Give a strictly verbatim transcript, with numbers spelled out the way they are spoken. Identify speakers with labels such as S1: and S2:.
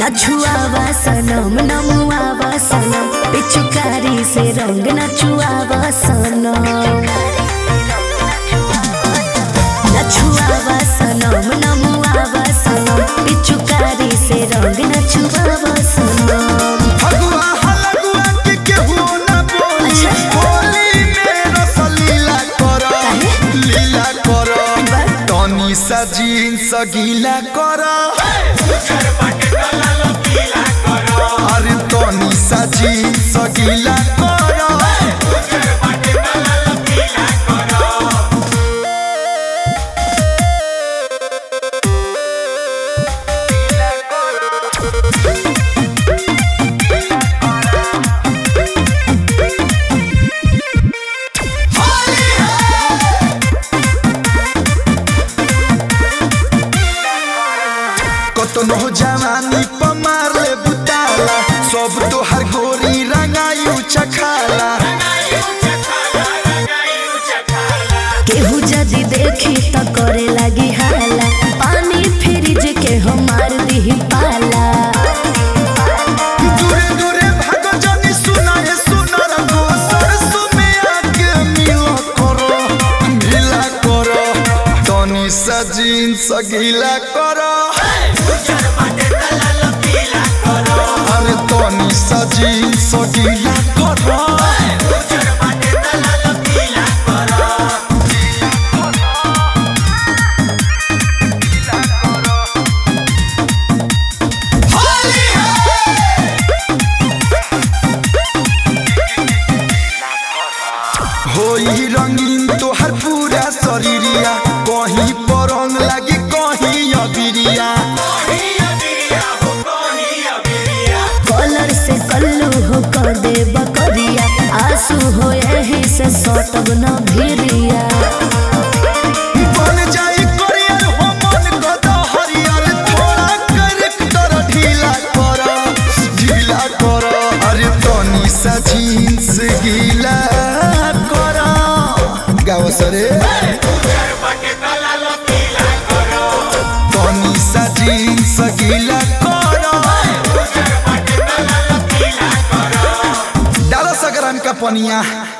S1: छुआवा सनम नमुआवा सनम पिचुकारी से रंग न छुआवा सनम न छुआवा सनम नमुआवा सनम पिचुकारी से रंग न छुआवा सनम
S2: फगुआ हलगुआ के केहू ना बोली होली में रसलीला करो लीला करो तनी सा जींस गीला करो अरे तनी सा जींस गीला करो कतनो जवानी पर मार ले बुताला सब तो हर गोरी रंगायु चखाला
S1: केहू जदी देखी तो करे लगी हाला पानी फ्रिज के हम मार दी पाला
S2: दूरे दूरे भागो जानी सुना है सुना रंगो सरसों में आके मिला करो मिला करो तनी सा जींस गीला करो अरे तनी सा जींस गीला करो होई रंगीन तोहर पूरा शरीरिया कहीं पर रंग लगी कहीं अबिरिया
S1: कलर से कल्लू हो कर दे बकरिया आंसू हो यही से सटब न भिरिया
S2: बन जाई करियर हो मन गदा हरियर थोड़ा कैरेक्टर ढीला करो ढीला करो अरे तनी सा जींस गीला करो गाओ सरे तनी सा जींस गीला करो डालो सगरन का पनिया।